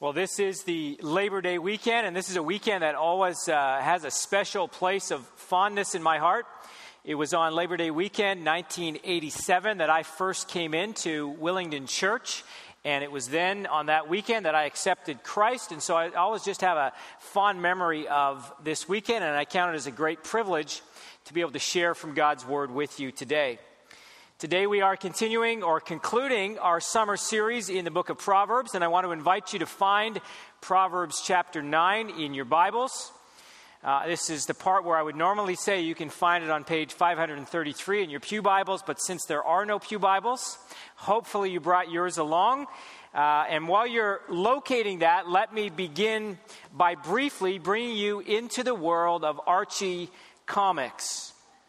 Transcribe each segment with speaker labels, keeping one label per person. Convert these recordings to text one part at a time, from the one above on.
Speaker 1: Well, this is the Labor Day weekend, and this is a weekend that always has a special place of fondness in my heart. It was on Labor Day weekend, 1987, that I first came into Willingdon Church, and it was then on that weekend that I accepted Christ, and so I always just have a fond memory of this weekend, and I count it as a great privilege to be able to share from God's Word with you today. Today we are continuing or concluding our summer series in the book of Proverbs, and I want to invite you to find Proverbs chapter 9 in your Bibles. This is the part where I would normally say you can find it on page 533 in your pew Bibles, but since there are no pew Bibles, hopefully you brought yours along. And while you're locating that, let me begin by briefly bringing you into the world of Archie comics.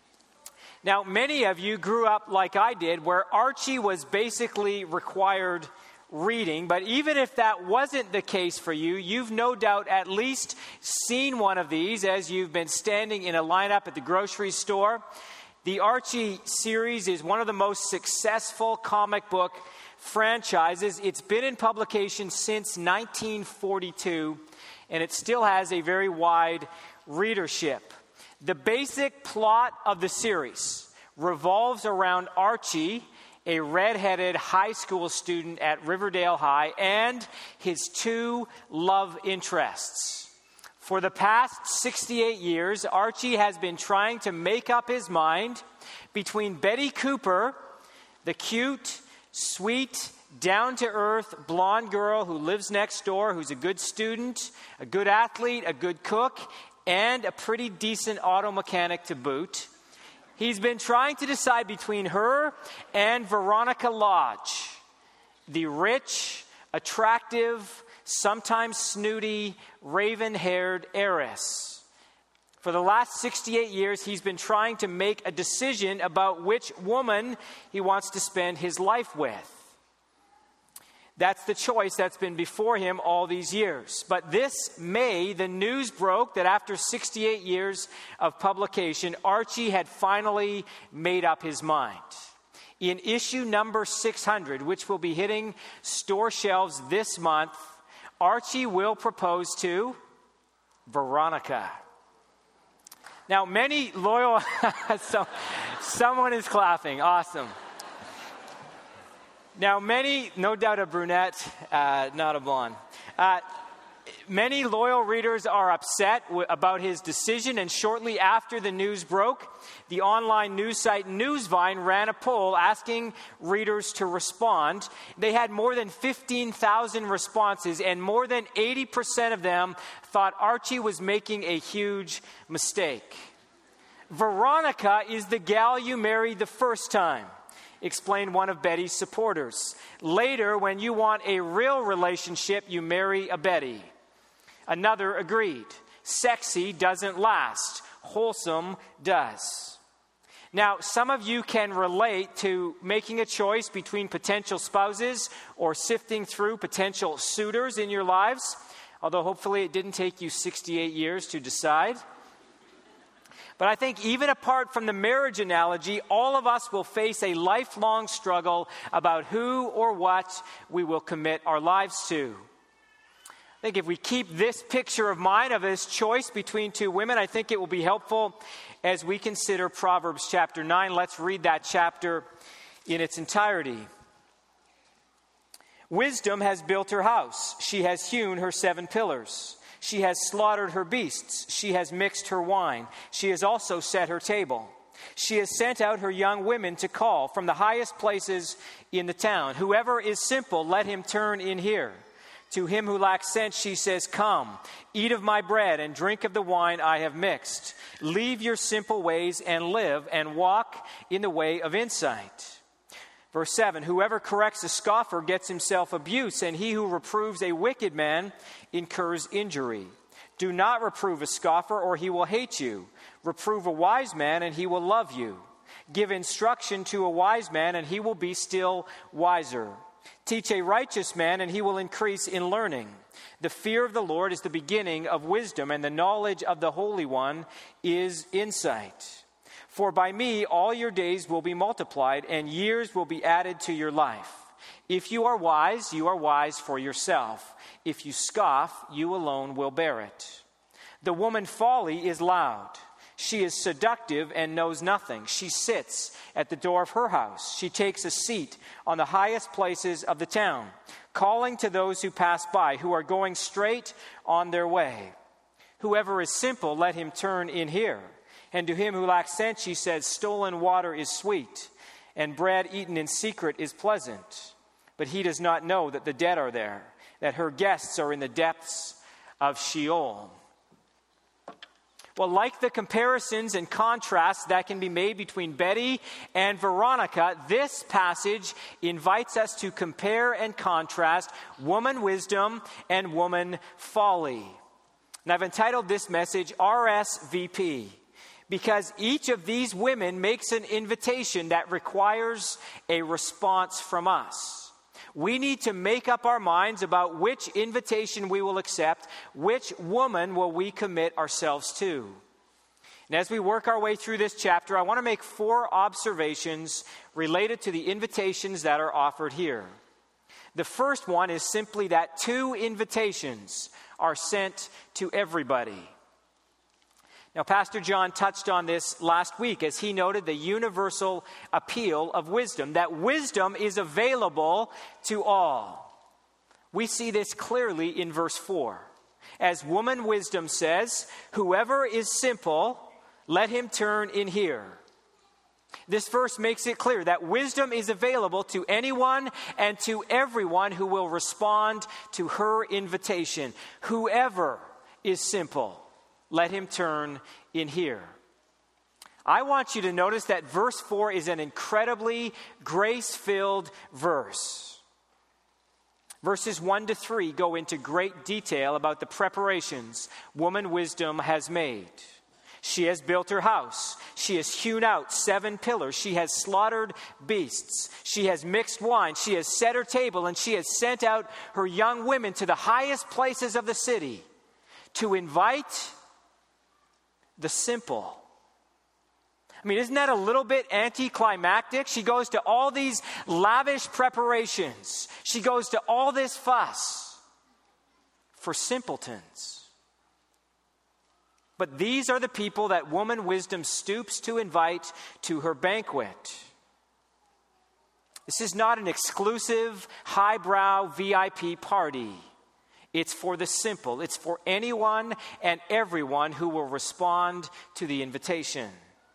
Speaker 1: Now, many of you grew up like I did, where Archie was basically required reading. But even if that wasn't the case for you, you've no doubt at least seen one of these as you've been standing in a lineup at the grocery store. The Archie series is one of the most successful comic book franchises. It's been in publication since 1942, and it still has a very wide readership. The basic plot of the series revolves around Archie, a red-headed high school student at Riverdale High, and his two love interests. For the past 68 years, Archie has been trying to make up his mind between Betty Cooper, the cute, sweet, down-to-earth blonde girl who lives next door, who's a good student, a good athlete, a good cook, and a pretty decent auto mechanic to boot. He's been trying to decide between her and Veronica Lodge, the rich, attractive, sometimes snooty, raven-haired heiress. For the last 68 years, he's been trying to make a decision about which woman he wants to spend his life with. That's the choice that's been before him all these years. But this May, the news broke that after 68 years of publication, Archie had finally made up his mind. In issue number 600, which will be hitting store shelves this month, Archie will propose to Veronica. Now, many loyal... someone is clapping. Awesome. Now, no doubt a brunette, not a blonde. Many loyal readers are upset about his decision, and shortly after the news broke, the online news site Newsvine ran a poll asking readers to respond. They had more than 15,000 responses, and more than 80% of them thought Archie was making a huge mistake. Veronica is the gal you married the first time, explained one of Betty's supporters. Later, when you want a real relationship, you marry a Betty. Another agreed. Sexy doesn't last. Wholesome does. Now, some of you can relate to making a choice between potential spouses or sifting through potential suitors in your lives, although hopefully it didn't take you 68 years to decide. But I think even apart from the marriage analogy, all of us will face a lifelong struggle about who or what we will commit our lives to. I think if we keep this picture of mine of his choice between two women, I think it will be helpful as we consider Proverbs chapter 9. Let's read that chapter in its entirety. Wisdom has built her house. She has hewn her 7 pillars. She has slaughtered her beasts. She has mixed her wine. She has also set her table. She has sent out her young women to call from the highest places in the town. Whoever is simple, let him turn in here. To him who lacks sense, she says, come, eat of my bread and drink of the wine I have mixed. Leave your simple ways and live and walk in the way of insight. Verse 7, whoever corrects a scoffer gets himself abuse, and he who reproves a wicked man incurs injury. Do not reprove a scoffer, or he will hate you. Reprove a wise man, and he will love you. Give instruction to a wise man, and he will be still wiser. Teach a righteous man, and he will increase in learning. The fear of the Lord is the beginning of wisdom, and the knowledge of the Holy One is insight. For by me all your days will be multiplied, and years will be added to your life. If you are wise for yourself. If you scoff, you alone will bear it. The woman folly is loud. She is seductive and knows nothing. She sits at the door of her house. She takes a seat on the highest places of the town, calling to those who pass by, who are going straight on their way. Whoever is simple, let him turn in here. And to him who lacks sense, she says, stolen water is sweet, and bread eaten in secret is pleasant. But he does not know that the dead are there, that her guests are in the depths of Sheol. Well, like the comparisons and contrasts that can be made between Betty and Veronica, this passage invites us to compare and contrast woman wisdom and woman folly. And I've entitled this message RSVP, because each of these women makes an invitation that requires a response from us. We need to make up our minds about which invitation we will accept, which woman will we commit ourselves to. And as we work our way through this chapter, I want to make 4 observations related to the invitations that are offered here. The first one is simply that 2 invitations are sent to everybody. Now, Pastor John touched on this last week as he noted the universal appeal of wisdom, that wisdom is available to all. We see this clearly in verse 4. As woman wisdom says, whoever is simple, let him turn in here. This verse makes it clear that wisdom is available to anyone and to everyone who will respond to her invitation. Whoever is simple, let him turn in here. I want you to notice that verse 4 is an incredibly grace-filled verse. Verses 1 to 3 go into great detail about the preparations woman wisdom has made. She has built her house. She has hewn out 7 pillars. She has slaughtered beasts. She has mixed wine. She has set her table, and she has sent out her young women to the highest places of the city to invite the simple. I mean, isn't that a little bit anticlimactic? She goes to all these lavish preparations. She goes to all this fuss for simpletons. But these are the people that woman wisdom stoops to invite to her banquet. This is not an exclusive, highbrow VIP party. It's for the simple. It's for anyone and everyone who will respond to the invitation.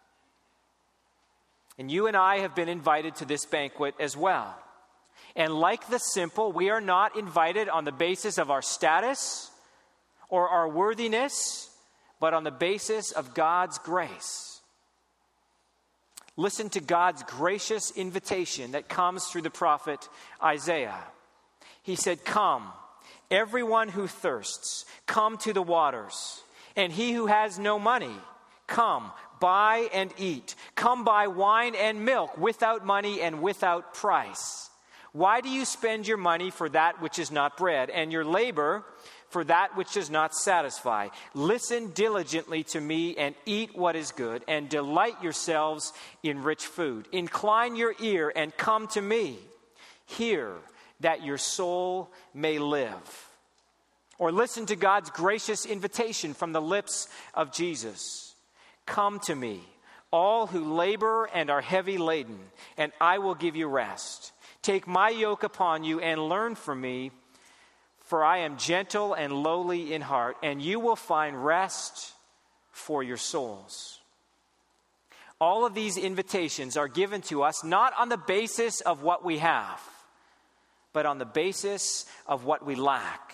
Speaker 1: And you and I have been invited to this banquet as well. And like the simple, we are not invited on the basis of our status or our worthiness, but on the basis of God's grace. Listen to God's gracious invitation that comes through the prophet Isaiah. He said, "Come, everyone who thirsts, come to the waters. And he who has no money, come, buy and eat. Come buy wine and milk without money and without price. Why do you spend your money for that which is not bread, and your labor for that which does not satisfy? Listen diligently to me and eat what is good, and delight yourselves in rich food. Incline your ear and come to me. Hear that your soul may live." Or listen to God's gracious invitation from the lips of Jesus. "Come to me, all who labor and are heavy laden, and I will give you rest. Take my yoke upon you and learn from me, for I am gentle and lowly in heart, and you will find rest for your souls." All of these invitations are given to us not on the basis of what we have, but on the basis of what we lack.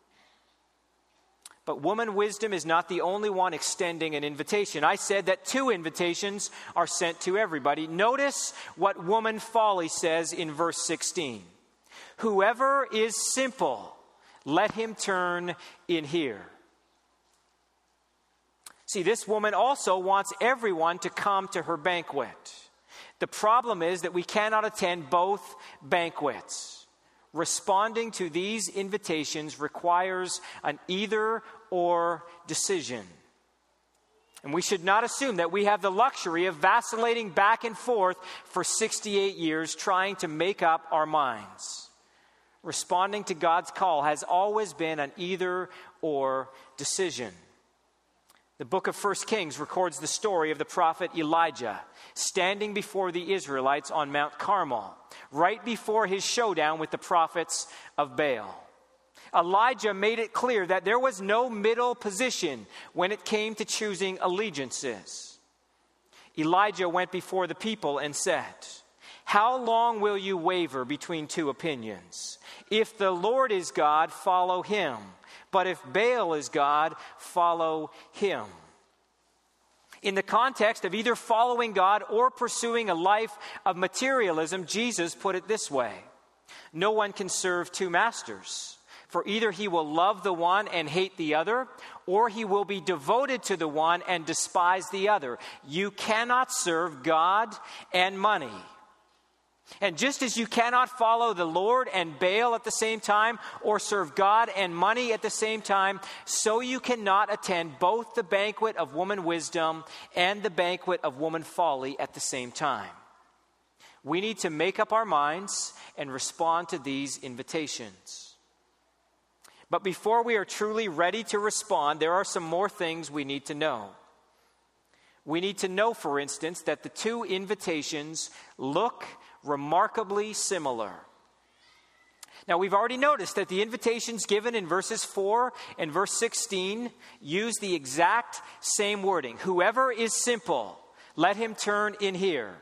Speaker 1: But woman wisdom is not the only one extending an invitation. I said that 2 invitations are sent to everybody. Notice what woman folly says in verse 16. "Whoever is simple, let him turn in here." See, this woman also wants everyone to come to her banquet. The problem is that we cannot attend both banquets. Responding to these invitations requires an either-or decision. And we should not assume that we have the luxury of vacillating back and forth for 68 years trying to make up our minds. Responding to God's call has always been an either-or decision. The book of 1 Kings records the story of the prophet Elijah standing before the Israelites on Mount Carmel, right before his showdown with the prophets of Baal. Elijah made it clear that there was no middle position when it came to choosing allegiances. Elijah went before the people and said, "How long will you waver between two opinions? If the Lord is God, follow him. But if Baal is God, follow him." In the context of either following God or pursuing a life of materialism, Jesus put it this way: "No one can serve two masters. For either he will love the one and hate the other, or he will be devoted to the one and despise the other. You cannot serve God and money." And just as you cannot follow the Lord and Baal at the same time, or serve God and money at the same time, so you cannot attend both the banquet of woman wisdom and the banquet of woman folly at the same time. We need to make up our minds and respond to these invitations. But before we are truly ready to respond, there are some more things we need to know. We need to know, for instance, that the two invitations look remarkably similar. Now, we've already noticed that the invitations given in verses 4 and verse 16 use the exact same wording. "Whoever is simple, let him turn in here."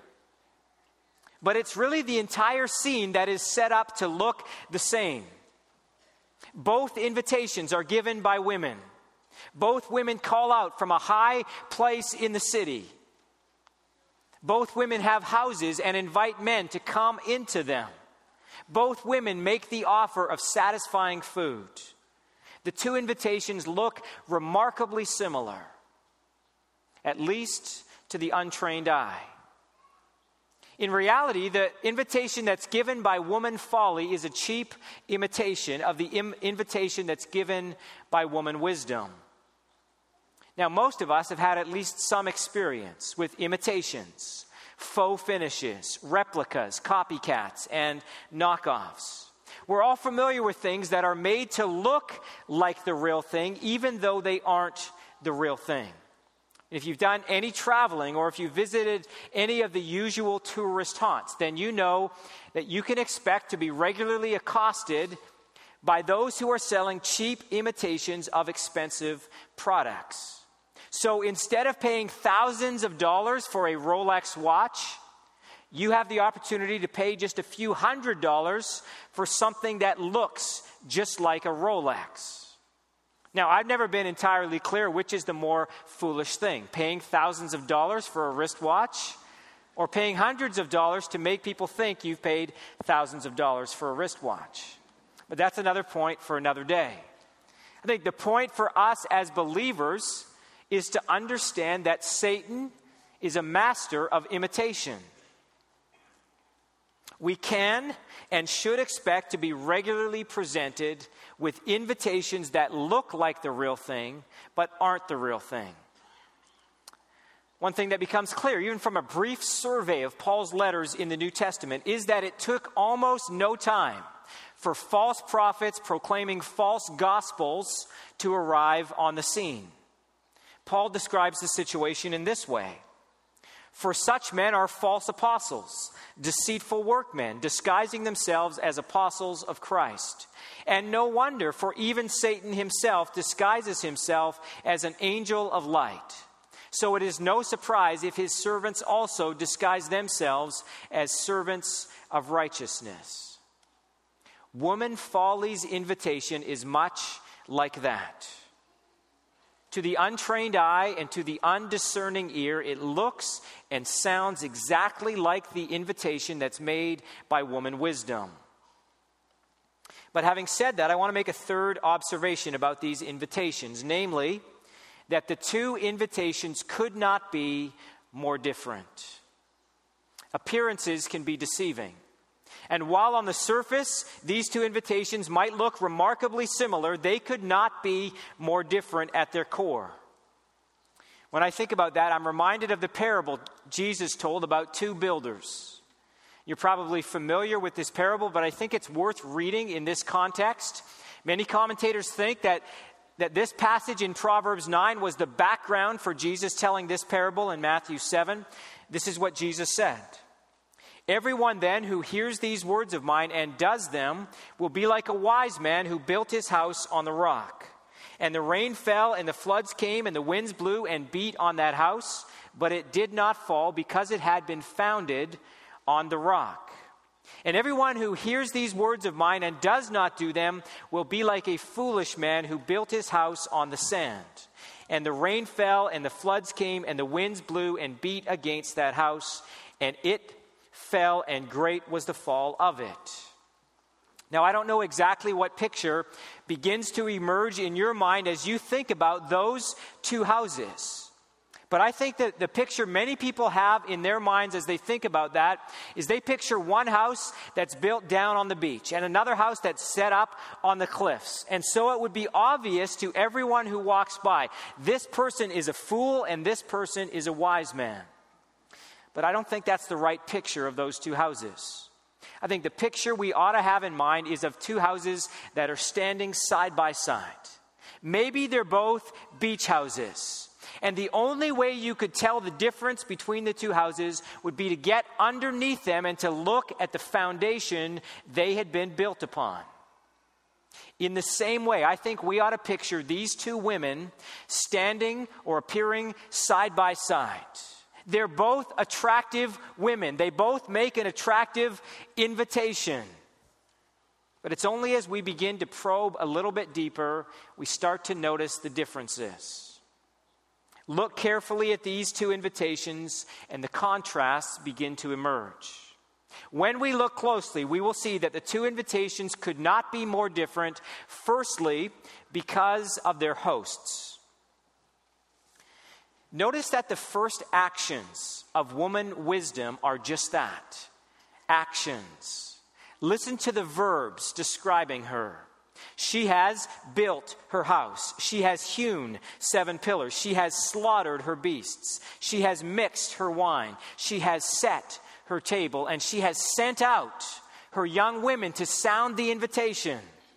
Speaker 1: But it's really the entire scene that is set up to look the same. Both invitations are given by women. Both women call out from a high place in the city. Both women have houses and invite men to come into them. Both women make the offer of satisfying food. The two invitations look remarkably similar, at least to the untrained eye. In reality, the invitation that's given by woman folly is a cheap imitation of the invitation that's given by woman wisdom. Now, most of us have had at least some experience with imitations, faux finishes, replicas, copycats, and knockoffs. We're all familiar with things that are made to look like the real thing, even though they aren't the real thing. If you've done any traveling or if you visited any of the usual tourist haunts, then you know that you can expect to be regularly accosted by those who are selling cheap imitations of expensive products. So instead of paying thousands of dollars for a Rolex watch, you have the opportunity to pay just a few $100s for something that looks just like a Rolex. Now, I've never been entirely clear which is the more foolish thing, paying thousands of dollars for a wristwatch or paying hundreds of dollars to make people think you've paid thousands of dollars for a wristwatch. But that's another point for another day. I think the point for us as believers is to understand that Satan is a master of imitation. We can and should expect to be regularly presented with invitations that look like the real thing, but aren't the real thing. One thing that becomes clear, even from a brief survey of Paul's letters in the New Testament, is that it took almost no time for false prophets proclaiming false gospels to arrive on the scene. Paul describes the situation in this way. "For such men are false apostles, deceitful workmen, disguising themselves as apostles of Christ. And no wonder, for even Satan himself disguises himself as an angel of light. So it is no surprise if his servants also disguise themselves as servants of righteousness." Woman folly's invitation is much like that. To the untrained eye and to the undiscerning ear, it looks and sounds exactly like the invitation that's made by woman wisdom. But having said that, I want to make a third observation about these invitations, namely that the two invitations could not be more different. Appearances can be deceiving. And while on the surface, these two invitations might look remarkably similar, they could not be more different at their core. When I think about that, I'm reminded of the parable Jesus told about two builders. You're probably familiar with this parable, but I think it's worth reading in this context. Many commentators think that this passage in Proverbs 9 was the background for Jesus telling this parable in Matthew 7. This is what Jesus said. Everyone then who hears these words of mine and does them will be like a wise man who built his house on the rock. And the rain fell, and the floods came, and the winds blew and beat on that house, but it did not fall because it had been founded on the rock. And everyone who hears these words of mine and does not do them will be like a foolish man who built his house on the sand. And the rain fell, and the floods came, and the winds blew and beat against that house, and it fell, and great was the fall of it. Now, I don't know exactly what picture begins to emerge in your mind as you think about those two houses. But I think that the picture many people have in their minds as they think about that is they picture one house that's built down on the beach and another house that's set up on the cliffs. And so it would be obvious to everyone who walks by, this person is a fool and this person is a wise man. But I don't think that's the right picture of those two houses. I think the picture we ought to have in mind is of two houses that are standing side by side. Maybe they're both beach houses. And the only way you could tell the difference between the two houses would be to get underneath them and to look at the foundation they had been built upon. In the same way, I think we ought to picture these two women standing or appearing side by side. They're both attractive women. They both make an attractive invitation. But it's only as we begin to probe a little bit deeper, we start to notice the differences. Look carefully at these two invitations, and the contrasts begin to emerge. When we look closely, we will see that the two invitations could not be more different, firstly, because of their hosts. Notice that the first actions of woman wisdom are just that, actions. Listen to the verbs describing her. She has built her house. She has hewn 7 pillars. She has slaughtered her beasts. She has mixed her wine. She has set her table. And she has sent out her young women to sound the invitation.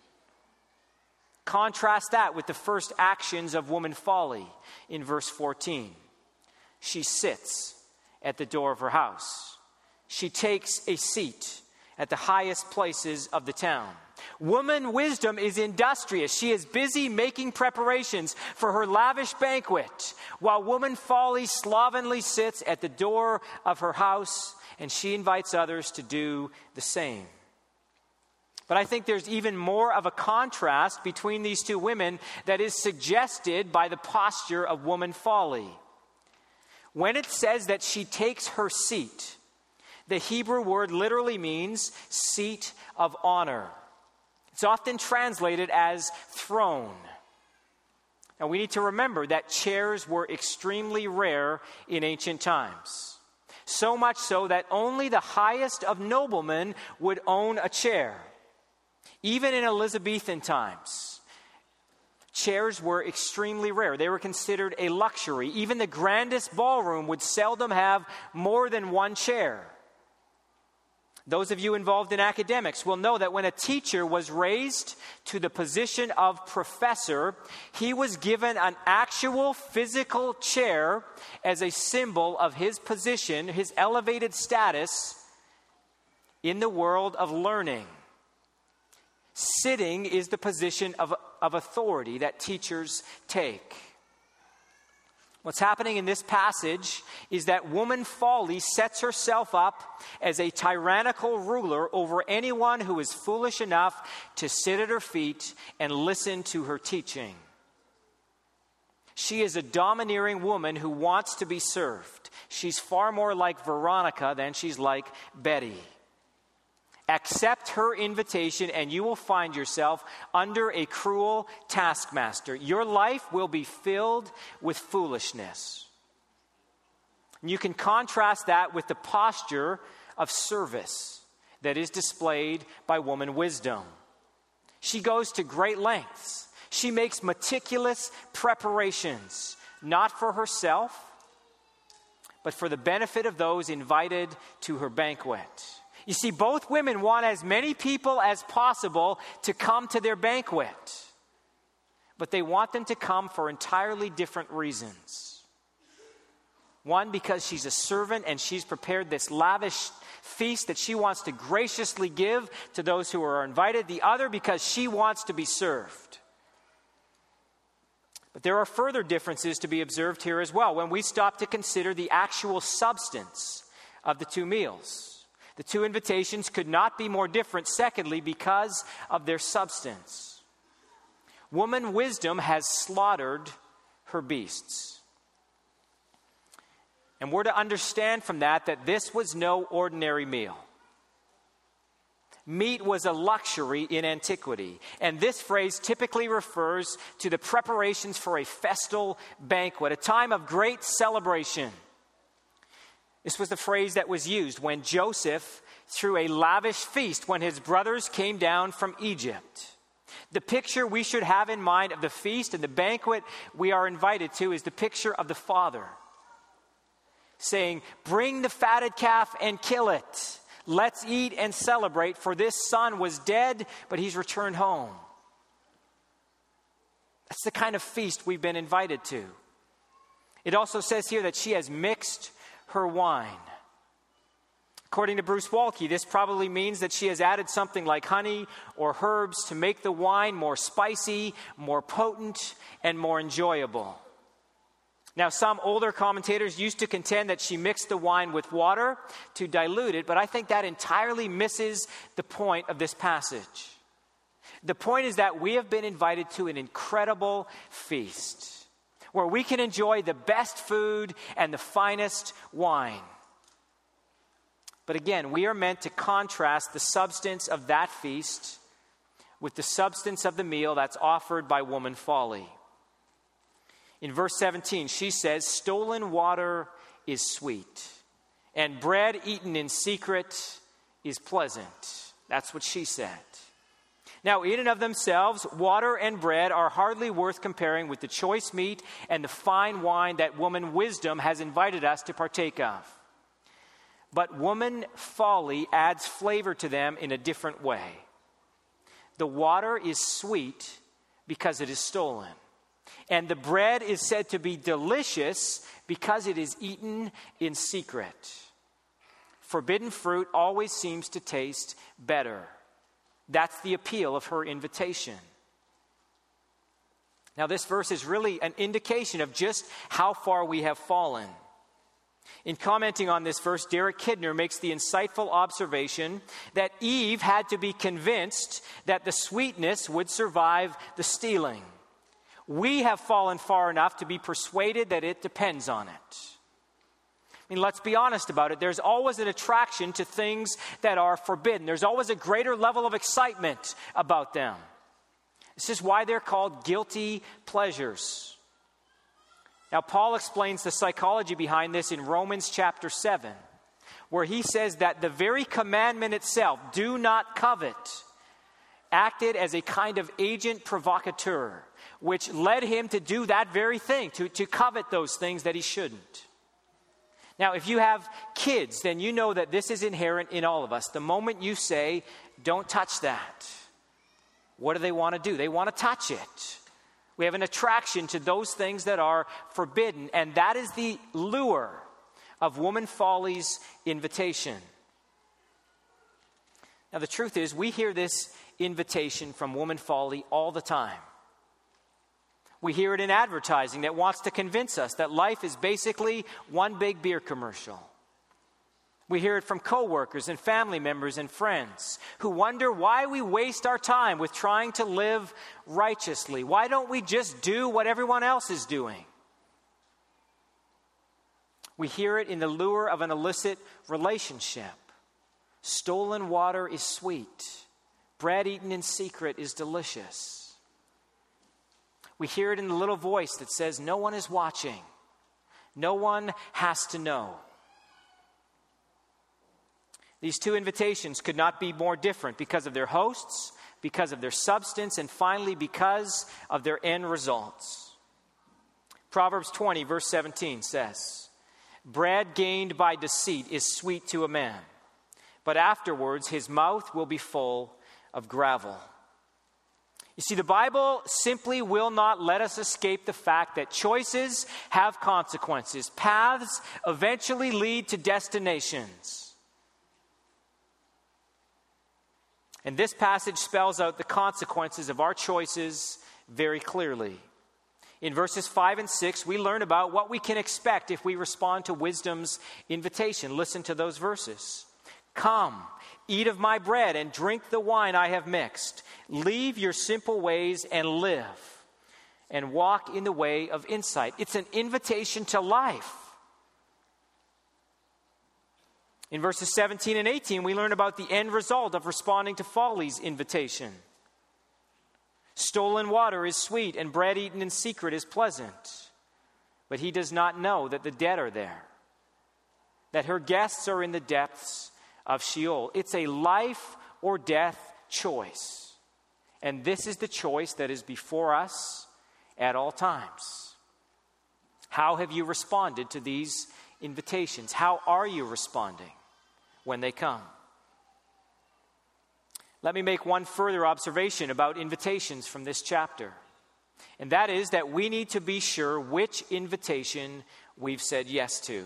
Speaker 1: Contrast that with the first actions of woman folly in verse 14. She sits at the door of her house. She takes a seat at the highest places of the town. Woman wisdom is industrious. She is busy making preparations for her lavish banquet, while woman folly slovenly sits at the door of her house, and she invites others to do the same. But I think there's even more of a contrast between these two women that is suggested by the posture of woman folly. When it says that she takes her seat, the Hebrew word literally means seat of honor. It's often translated as throne. Now we need to remember that chairs were extremely rare in ancient times. So much so that only the highest of noblemen would own a chair. Even in Elizabethan times, chairs were extremely rare. They were considered a luxury. Even the grandest ballroom would seldom have more than one chair. Those of you involved in academics will know that when a teacher was raised to the position of professor, he was given an actual physical chair as a symbol of his position, his elevated status in the world of learning. Sitting is the position of authority that teachers take. What's happening in this passage is that woman folly sets herself up as a tyrannical ruler over anyone who is foolish enough to sit at her feet and listen to her teaching. She is a domineering woman who wants to be served. She's far more like Veronica than she's like Betty. Accept her invitation and you will find yourself under a cruel taskmaster. Your life will be filled with foolishness. And you can contrast that with the posture of service that is displayed by woman wisdom. She goes to great lengths. She makes meticulous preparations, not for herself, but for the benefit of those invited to her banquet. You see, both women want as many people as possible to come to their banquet, but they want them to come for entirely different reasons. One, because she's a servant and she's prepared this lavish feast that she wants to graciously give to those who are invited. The other, because she wants to be served. But there are further differences to be observed here as well when we stop to consider the actual substance of the two meals. The two invitations could not be more different, secondly, because of their substance. Woman wisdom has slaughtered her beasts. And we're to understand from that this was no ordinary meal. Meat was a luxury in antiquity, and this phrase typically refers to the preparations for a festal banquet, a time of great celebration. This was the phrase that was used when Joseph threw a lavish feast when his brothers came down from Egypt. The picture we should have in mind of the feast and the banquet we are invited to is the picture of the Father saying, "Bring the fatted calf and kill it. Let's eat and celebrate, for this son was dead, but he's returned home." That's the kind of feast we've been invited to. It also says here that she has mixed her wine. According to Bruce Waltke, this probably means that she has added something like honey or herbs to make the wine more spicy, more potent, and more enjoyable. Now, some older commentators used to contend that she mixed the wine with water to dilute it, but I think that entirely misses the point of this passage. The point is that we have been invited to an incredible feast where we can enjoy the best food and the finest wine. But again, we are meant to contrast the substance of that feast with the substance of the meal that's offered by woman folly. In verse 17, she says, "Stolen water is sweet, and bread eaten in secret is pleasant." That's what she said. Now, in and of themselves, water and bread are hardly worth comparing with the choice meat and the fine wine that woman wisdom has invited us to partake of. But woman folly adds flavor to them in a different way. The water is sweet because it is stolen. And the bread is said to be delicious because it is eaten in secret. Forbidden fruit always seems to taste better. That's the appeal of her invitation. Now, this verse is really an indication of just how far we have fallen. In commenting on this verse, Derek Kidner makes the insightful observation that Eve had to be convinced that the sweetness would survive the stealing. We have fallen far enough to be persuaded that it depends on it. I mean, let's be honest about it. There's always an attraction to things that are forbidden. There's always a greater level of excitement about them. This is why they're called guilty pleasures. Now, Paul explains the psychology behind this in Romans chapter 7, where he says that the very commandment itself, "do not covet," acted as a kind of agent provocateur, which led him to do that very thing, to covet those things that he shouldn't. Now, if you have kids, then you know that this is inherent in all of us. The moment you say, "Don't touch that," what do they want to do? They want to touch it. We have an attraction to those things that are forbidden, and that is the lure of woman folly's invitation. Now, the truth is, we hear this invitation from woman folly all the time. We hear it in advertising that wants to convince us that life is basically one big beer commercial. We hear it from coworkers and family members and friends who wonder why we waste our time with trying to live righteously. Why don't we just do what everyone else is doing? We hear it in the lure of an illicit relationship. Stolen water is sweet. Bread eaten in secret is delicious. We hear it in the little voice that says, "No one is watching. No one has to know." These two invitations could not be more different because of their hosts, because of their substance, and finally because of their end results. Proverbs 20, verse 17 says, "Bread gained by deceit is sweet to a man, but afterwards his mouth will be full of gravel." You see, the Bible simply will not let us escape the fact that choices have consequences. Paths eventually lead to destinations. And this passage spells out the consequences of our choices very clearly. In verses 5 and 6, we learn about what we can expect if we respond to wisdom's invitation. Listen to those verses. "Come, eat of my bread and drink the wine I have mixed. Leave your simple ways and live, and walk in the way of insight." It's an invitation to life. In verses 17 and 18, we learn about the end result of responding to folly's invitation. "Stolen water is sweet, and bread eaten in secret is pleasant. But he does not know that the dead are there, that her guests are in the depths of Sheol." It's a life or death choice. And this is the choice that is before us at all times. How have you responded to these invitations? How are you responding when they come? Let me make one further observation about invitations from this chapter. And that is that we need to be sure which invitation we've said yes to.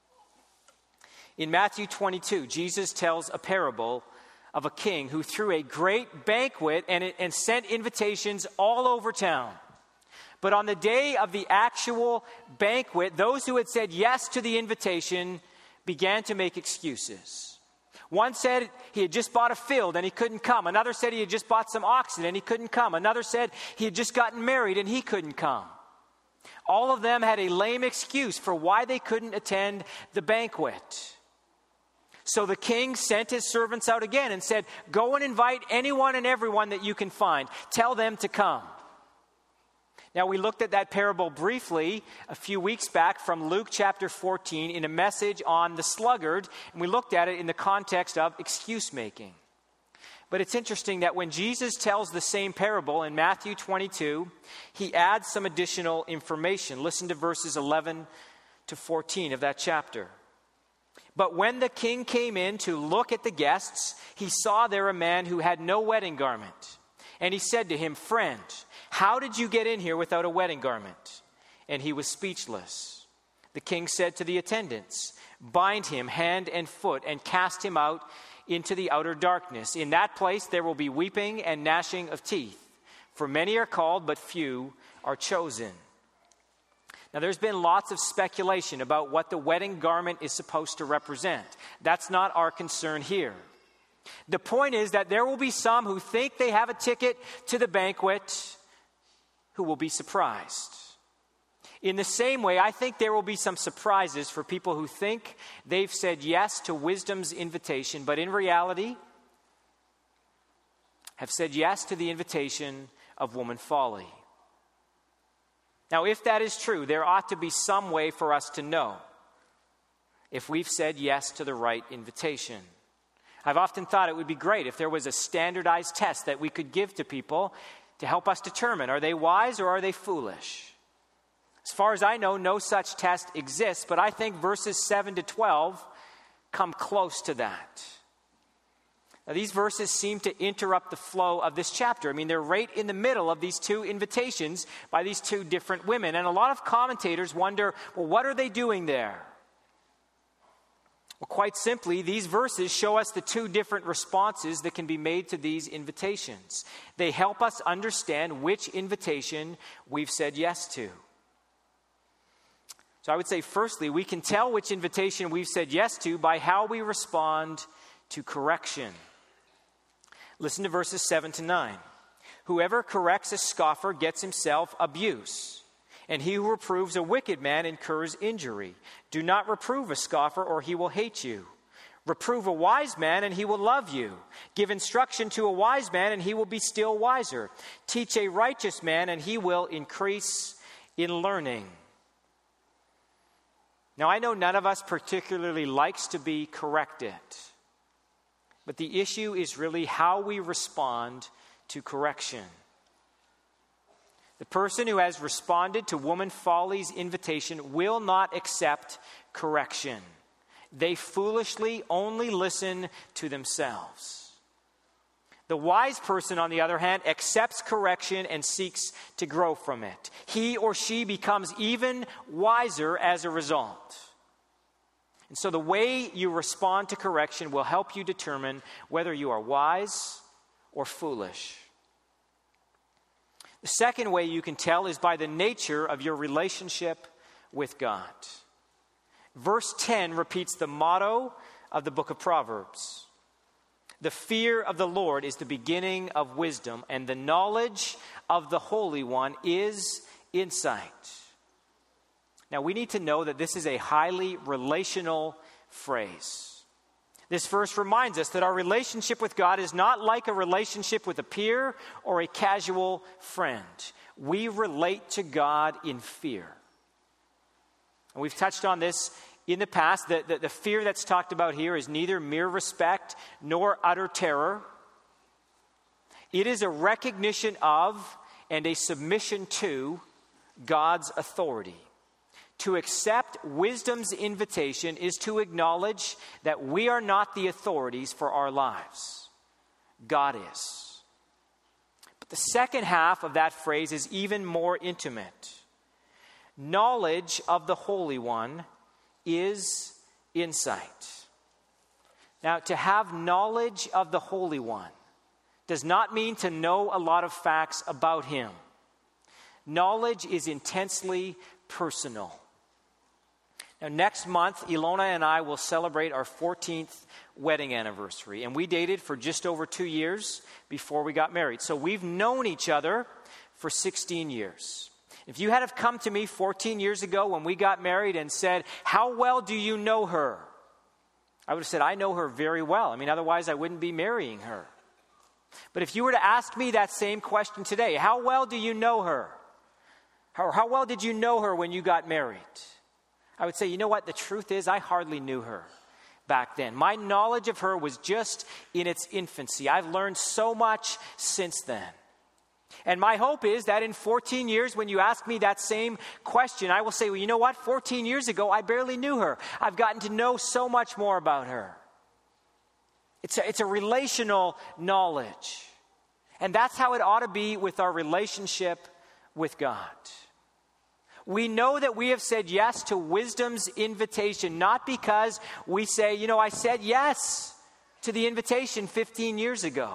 Speaker 1: In Matthew 22, Jesus tells a parable of a king who threw a great banquet and sent invitations all over town. But on the day of the actual banquet, those who had said yes to the invitation began to make excuses. One said he had just bought a field and he couldn't come. Another said he had just bought some oxen and he couldn't come. Another said he had just gotten married and he couldn't come. All of them had a lame excuse for why they couldn't attend the banquet. So the king sent his servants out again and said, "Go and invite anyone and everyone that you can find. Tell them to come." Now, we looked at that parable briefly a few weeks back from Luke chapter 14 in a message on the sluggard, and we looked at it in the context of excuse making. But it's interesting that when Jesus tells the same parable in Matthew 22, he adds some additional information. Listen to verses 11 to 14 of that chapter. "But when the king came in to look at the guests, he saw there a man who had no wedding garment. And he said to him, 'Friend, how did you get in here without a wedding garment?' And he was speechless. The king said to the attendants, 'Bind him hand and foot and cast him out into the outer darkness. In that place there will be weeping and gnashing of teeth. For many are called, but few are chosen.'" Now, there's been lots of speculation about what the wedding garment is supposed to represent. That's not our concern here. The point is that there will be some who think they have a ticket to the banquet who will be surprised. In the same way, I think there will be some surprises for people who think they've said yes to wisdom's invitation, but in reality have said yes to the invitation of woman folly. Now, if that is true, there ought to be some way for us to know if we've said yes to the right invitation. I've often thought it would be great if there was a standardized test that we could give to people to help us determine, are they wise or are they foolish? As far as I know, no such test exists, but I think verses 7 to 12 come close to that. Now, these verses seem to interrupt the flow of this chapter. I mean, they're right in the middle of these two invitations by these two different women. And a lot of commentators wonder, well, what are they doing there? Well, quite simply, these verses show us the two different responses that can be made to these invitations. They help us understand which invitation we've said yes to. So I would say, firstly, we can tell which invitation we've said yes to by how we respond to correction. Listen to verses 7 to 9. "Whoever corrects a scoffer gets himself abuse, and he who reproves a wicked man incurs injury. Do not reprove a scoffer, or he will hate you. Reprove a wise man, and he will love you. Give instruction to a wise man, and he will be still wiser. Teach a righteous man, and he will increase in learning." Now, I know none of us particularly likes to be corrected. But the issue is really how we respond to correction. The person who has responded to woman folly's invitation will not accept correction. They foolishly only listen to themselves. The wise person, on the other hand, accepts correction and seeks to grow from it. He or she becomes even wiser as a result. And so the way you respond to correction will help you determine whether you are wise or foolish. The second way you can tell is by the nature of your relationship with God. Verse 10 repeats the motto of the book of Proverbs. The fear of the Lord is the beginning of wisdom, and the knowledge of the Holy One is insight. Now, we need to know that this is a highly relational phrase. This verse reminds us that our relationship with God is not like a relationship with a peer or a casual friend. We relate to God in fear. And we've touched on this in the past. The fear that's talked about here is neither mere respect nor utter terror. It is a recognition of and a submission to God's authority. To accept wisdom's invitation is to acknowledge that we are not the authorities for our lives. God is. But the second half of that phrase is even more intimate. Knowledge of the Holy One is insight. Now, to have knowledge of the Holy One does not mean to know a lot of facts about Him. Knowledge is intensely personal. Now, next month, Ilona and I will celebrate our 14th wedding anniversary. And we dated for just over 2 years before we got married. So we've known each other for 16 years. If you had have come to me 14 years ago when we got married and said, "How well do you know her?" I would have said, "I know her very well. I mean, otherwise I wouldn't be marrying her." But if you were to ask me that same question today, "How well do you know her?" Or "How well did you know her when you got married?" I would say, you know what? The truth is I hardly knew her back then. My knowledge of her was just in its infancy. I've learned so much since then. And my hope is that in 14 years, when you ask me that same question, I will say, well, you know what? 14 years ago, I barely knew her. I've gotten to know so much more about her. It's a relational knowledge. And that's how it ought to be with our relationship with God. We know that we have said yes to wisdom's invitation, not because we say, you know, I said yes to the invitation 15 years ago.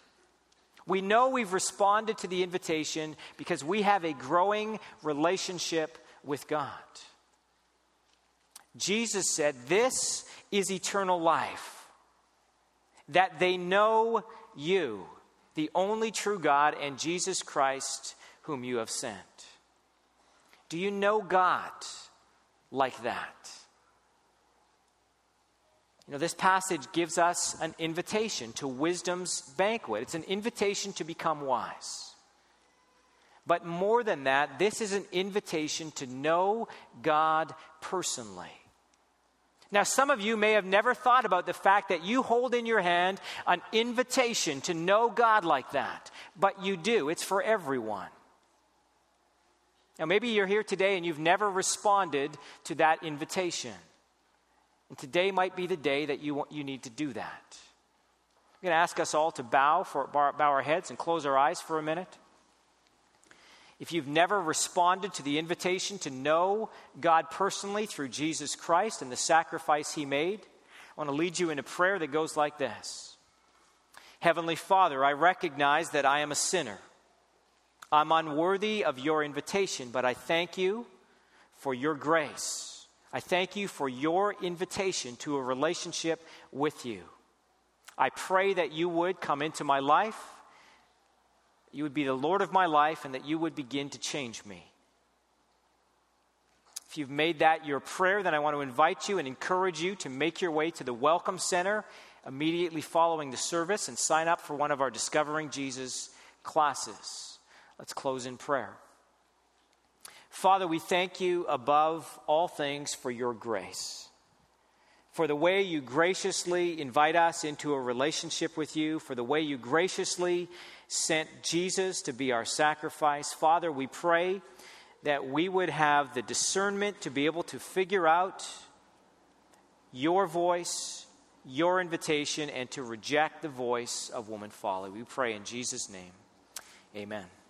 Speaker 1: We know we've responded to the invitation because we have a growing relationship with God. Jesus said, "This is eternal life, that they know you, the only true God, and Jesus Christ, whom you have sent." Do you know God like that? You know, this passage gives us an invitation to wisdom's banquet. It's an invitation to become wise. But more than that, this is an invitation to know God personally. Now, some of you may have never thought about the fact that you hold in your hand an invitation to know God like that. But you do. It's for everyone. Now, maybe you're here today and you've never responded to that invitation. And today might be the day that you need to do that. I'm going to ask us all to bow our heads and close our eyes for a minute. If you've never responded to the invitation to know God personally through Jesus Christ and the sacrifice He made, I want to lead you in a prayer that goes like this. Heavenly Father, I recognize that I am a sinner. I'm unworthy of your invitation, but I thank you for your grace. I thank you for your invitation to a relationship with you. I pray that you would come into my life, you would be the Lord of my life, and that you would begin to change me. If you've made that your prayer, then I want to invite you and encourage you to make your way to the Welcome Center immediately following the service and sign up for one of our Discovering Jesus classes. Let's close in prayer. Father, we thank you above all things for your grace. for the way you graciously invite us into a relationship with you, for the way you graciously sent Jesus to be our sacrifice. Father, we pray that we would have the discernment to be able to figure out your voice, your invitation, and to reject the voice of woman folly. We pray in Jesus' name. Amen.